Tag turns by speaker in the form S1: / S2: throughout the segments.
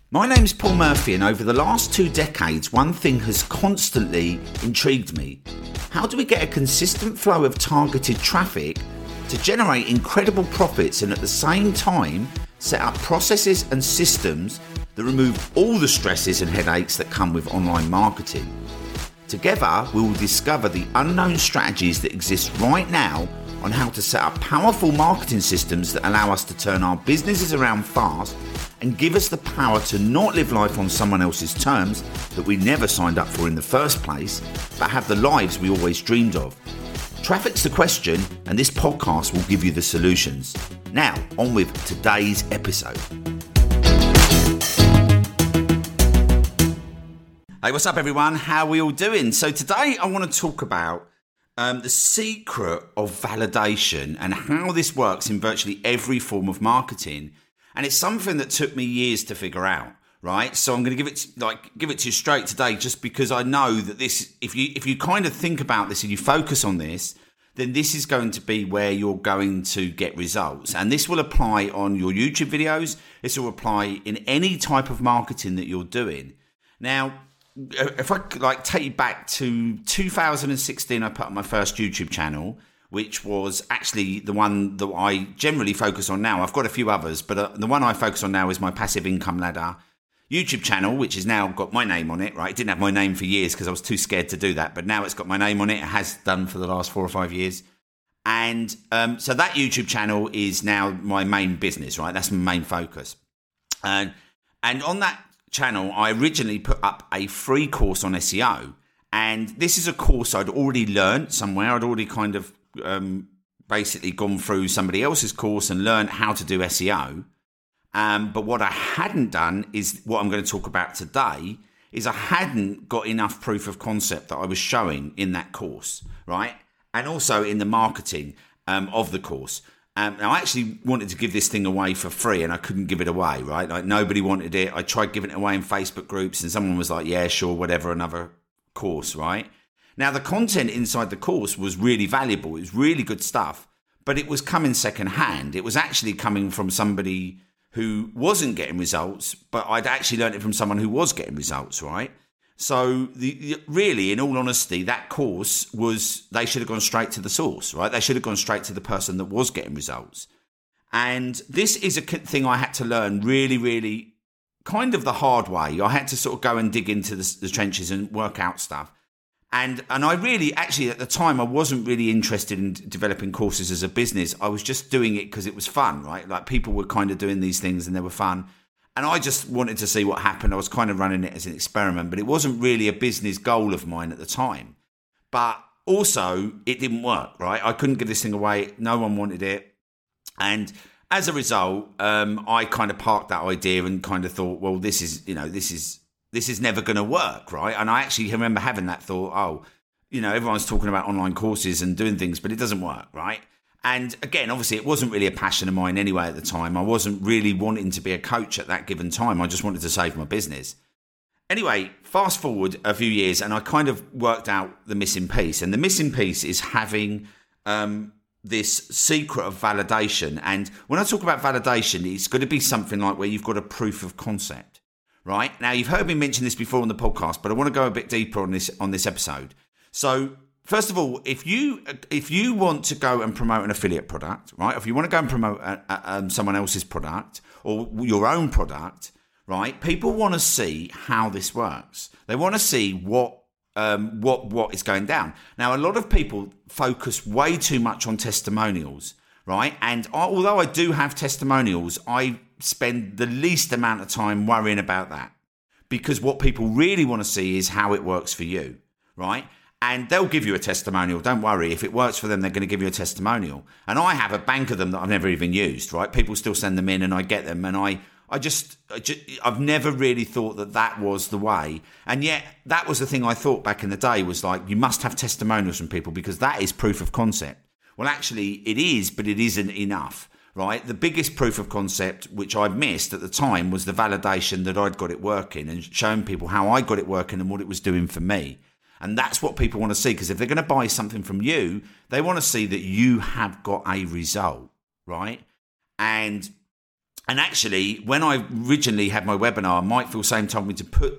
S1: My name's Paul Murphy, and over the last 2 decades, one thing has constantly intrigued me. How do we get a consistent flow of targeted traffic to generate incredible profits and at the same time set up processes and systems that remove all the stresses and headaches that come with online marketing? Together, we will discover the unknown strategies that exist right now on how to set up powerful marketing systems that allow us to turn our businesses around fast and give us the power to not live life on someone else's terms that we never signed up for in the first place, but have the lives we always dreamed of. Traffic's the question, and this podcast will give you the solutions. Now, on with today's episode. Hey, what's up everyone? How are we all doing? So today I want to talk about the secret of validation and how this works in virtually every form of marketing. And it's something that took me years to figure out, right? So I'm going to give it to you straight today, just because I know that this, if you kind of think about this and you focus on this, then this is going to be where you're going to get results. And this will apply on your YouTube videos. This will apply in any type of marketing that you're doing. Now, if I take you back to 2016, I put up my first YouTube channel, which was actually the one that I generally focus on now. I've got a few others, but the one I focus on now is my Passive Income Ladder YouTube channel, which has now got my name on it, right? It didn't have my name for years because I was too scared to do that, but now it's got my name on it. It has done for the last 4 or 5 years. And so that YouTube channel is now my main business, right? That's my main focus. And on that channel, I originally put up a free course on SEO. And this is a course I'd already learned somewhere. I'd already kind of basically gone through somebody else's course and learned how to do SEO. But what I hadn't done is what I'm going to talk about today is I hadn't got enough proof of concept that I was showing in that course, right? And also in the marketing of the course. Now, I actually wanted to give this thing away for free and I couldn't give it away, right? Like nobody wanted it. I tried giving it away in Facebook groups and someone was like, yeah, sure, whatever, another course, right? Now, the content inside the course was really valuable. It was really good stuff, but it was coming secondhand. It was actually coming from somebody who wasn't getting results, but I'd actually learned it from someone who was getting results, right? So really, in all honesty, that course they should have gone straight to the source, right? They should have gone straight to the person that was getting results. And this is a thing I had to learn really, really kind of the hard way. I had to sort of go and dig into the trenches and work out stuff. And I really, actually, at the time, I wasn't really interested in developing courses as a business. I was just doing it because it was fun, right? Like people were kind of doing these things and they were fun. And I just wanted to see what happened. I was kind of running it as an experiment, but it wasn't really a business goal of mine at the time. But also, it didn't work, right? I couldn't give this thing away. No one wanted it. And as a result, I kind of parked that idea and kind of thought, well, this is never going to work, right? And I actually remember having that thought, everyone's talking about online courses and doing things, but it doesn't work, right? And again, obviously, it wasn't really a passion of mine anyway at the time. I wasn't really wanting to be a coach at that given time. I just wanted to save my business. Anyway, fast forward a few years and I kind of worked out the missing piece. And the missing piece is having this secret of validation. And when I talk about validation, it's going to be something like where you've got a proof of concept. Right? Now, you've heard me mention this before on the podcast, but I want to go a bit deeper on this episode. So, first of all, if you want to go and promote an affiliate product, right? If you want to go and promote someone else's product or your own product, right? People want to see how this works. They want to see what is going down. Now, a lot of people focus way too much on testimonials, right? And although I do have testimonials, I spend the least amount of time worrying about that, because what people really want to see is how it works for you, right? And they'll give you a testimonial. Don't worry. If it works for them, they're going to give you a testimonial. And I have a bank of them that I've never even used, right? People still send them in and I get them. And I've never really thought that was the way. And yet that was the thing I thought back in the day, was like, you must have testimonials from people because that is proof of concept. Well, actually it is, but it isn't enough. Right, the biggest proof of concept, which I missed at the time, was the validation that I'd got it working and showing people how I got it working and what it was doing for me. And that's what people want to see, because if they're going to buy something from you, they want to see that you have got a result, right? And And actually, when I originally had my webinar, Mike Filsaime told me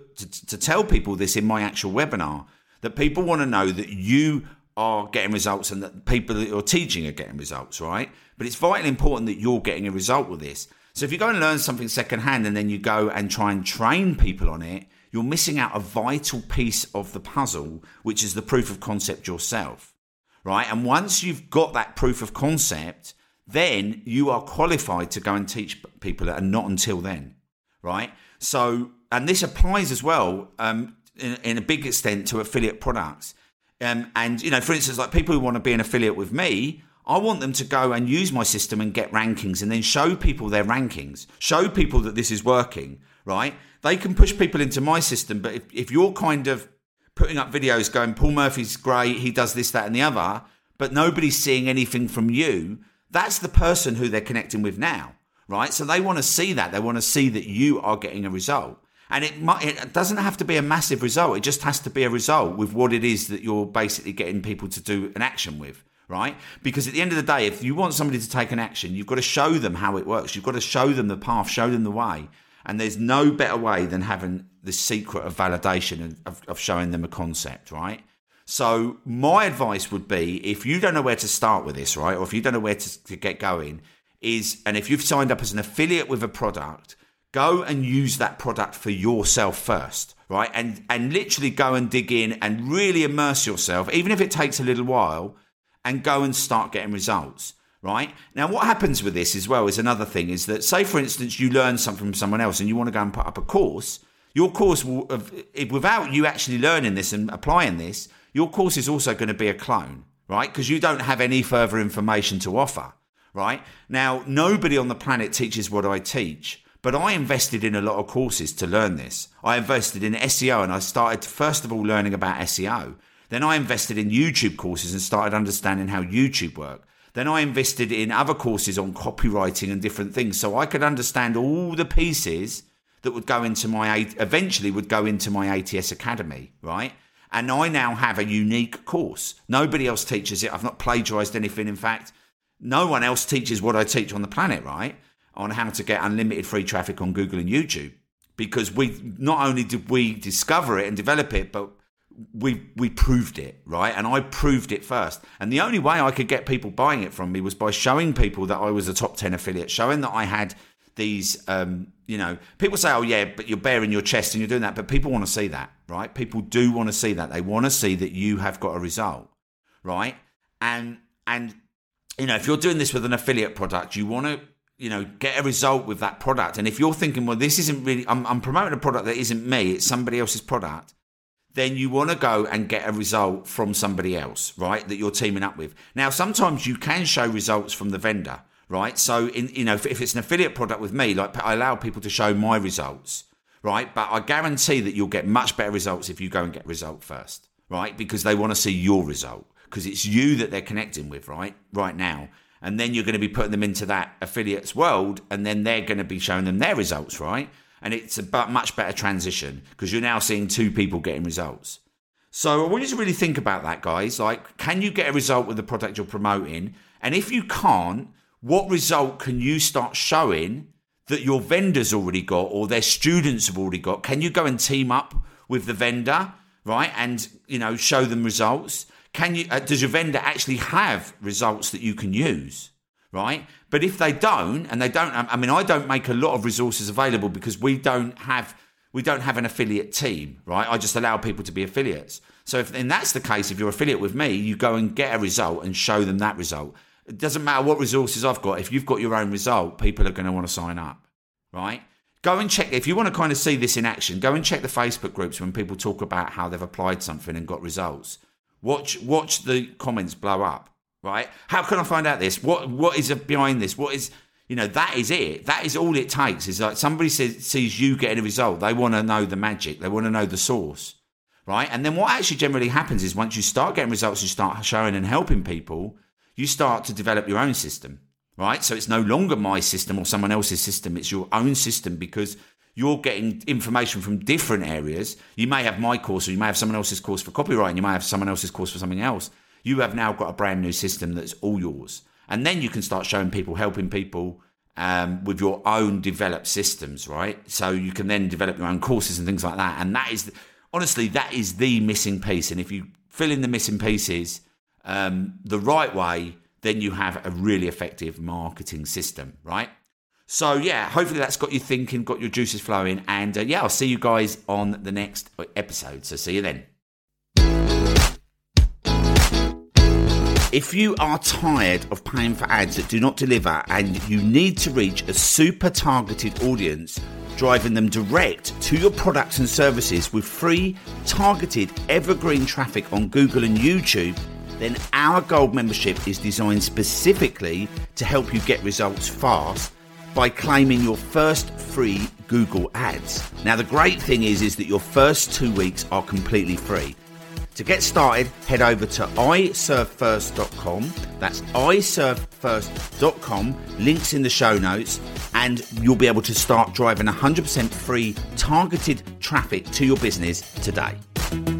S1: to tell people this in my actual webinar, that people want to know that you are getting results and that people that you're teaching are getting results, right? But it's vitally important that you're getting a result with this. So if you go and learn something secondhand and then you go and try and train people on it, you're missing out a vital piece of the puzzle, which is the proof of concept yourself, right? And once you've got that proof of concept, then you are qualified to go and teach people, and not until then, right? So, and this applies as well in a big extent to affiliate products. And, you know, for instance, like people who want to be an affiliate with me, I want them to go and use my system and get rankings and then show people their rankings, show people that this is working, right? They can push people into my system, but if you're kind of putting up videos going, Paul Murphy's great, he does this, that, and the other, but nobody's seeing anything from you, that's the person who they're connecting with now, right? So they want to see that. They want to see that you are getting a result. And it doesn't have to be a massive result. It just has to be a result with what it is that you're basically getting people to do an action with, right? Because at the end of the day, if you want somebody to take an action, you've got to show them how it works. You've got to show them the path, show them the way. And there's no better way than having the secret of validation and of showing them a concept, right? So my advice would be, if you don't know where to start with this, right, or if you don't know where to get going, and if you've signed up as an affiliate with a product, go and use that product for yourself first, right? And literally go and dig in and really immerse yourself, even if it takes a little while, and go and start getting results, right? Now, what happens with this as well is another thing is that, say, for instance, you learn something from someone else and you want to go and put up a course, your course will, without you actually learning this and applying this, your course is also going to be a clone, right? Because you don't have any further information to offer, right? Now, nobody on the planet teaches what I teach, but I invested in a lot of courses to learn this. I invested in SEO, and I started, first of all, learning about SEO. Then I invested in YouTube courses and started understanding how YouTube worked. Then I invested in other courses on copywriting and different things, so I could understand all the pieces that would go into eventually would go into my ATS Academy, right? And I now have a unique course. Nobody else teaches it. I've not plagiarized anything. In fact, no one else teaches what I teach on the planet, right? On how to get unlimited free traffic on Google and YouTube. Because not only did we discover it and develop it, but we proved it, right? And I proved it first. And the only way I could get people buying it from me was by showing people that I was a top 10 affiliate, showing that I had these, people say, oh yeah, but you're baring your chest and you're doing that. But people want to see that, right? People do want to see that. They want to see that you have got a result, right? And if you're doing this with an affiliate product, you want to, get a result with that product. And if you're thinking, well, this isn't really, I'm promoting a product that isn't me, it's somebody else's product, then you want to go and get a result from somebody else, right, that you're teaming up with. Now, sometimes you can show results from the vendor, right? So, if it's an affiliate product with me, like I allow people to show my results, right? But I guarantee that you'll get much better results if you go and get result first, right? Because they want to see your result, because it's you that they're connecting with, right now. And then you're going to be putting them into that affiliates world, and then they're going to be showing them their results, right? And it's a much better transition because you're now seeing two people getting results. So I want you to really think about that, guys. Like, can you get a result with the product you're promoting? And if you can't, what result can you start showing that your vendors already got or their students have already got? Can you go and team up with the vendor, right? And, show them results? Does your vendor actually have results that you can use? Right? But if they don't, I don't make a lot of resources available because we don't have an affiliate team, right? I just allow people to be affiliates. So if that's the case, if you're affiliate with me, you go and get a result and show them that result. It doesn't matter what resources I've got. If you've got your own result, people are going to want to sign up, right? Go and check. If you want to kind of see this in action, go and check the Facebook groups when people talk about how they've applied something and got results. Watch the comments blow up. Right? How can I find out this? What is behind this? What is, that is it. That is all it takes. Is like somebody sees you getting a result. They want to know the magic. They want to know the source. Right? And then what actually generally happens is once you start getting results, you start showing and helping people, you start to develop your own system. Right? So it's no longer my system or someone else's system. It's your own system because you're getting information from different areas. You may have my course or you may have someone else's course for copywriting. You may have someone else's course for something else. You have now got a brand new system that's all yours. And then you can start showing people, helping people, with your own developed systems, right? So you can then develop your own courses and things like that. And that is, honestly, that is the missing piece. And if you fill in the missing pieces the right way, then you have a really effective marketing system, right? So yeah, hopefully that's got you thinking, got your juices flowing. And yeah, I'll see you guys on the next episode. So see you then. If you are tired of paying for ads that do not deliver and you need to reach a super targeted audience, driving them direct to your products and services with free, targeted, evergreen traffic on Google and YouTube, then our Gold membership is designed specifically to help you get results fast by claiming your first free Google ads. Now, the great thing is that your first 2 weeks are completely free. To get started, head over to iservefirst.com. That's iservefirst.com. Links in the show notes, and you'll be able to start driving 100% free targeted traffic to your business today.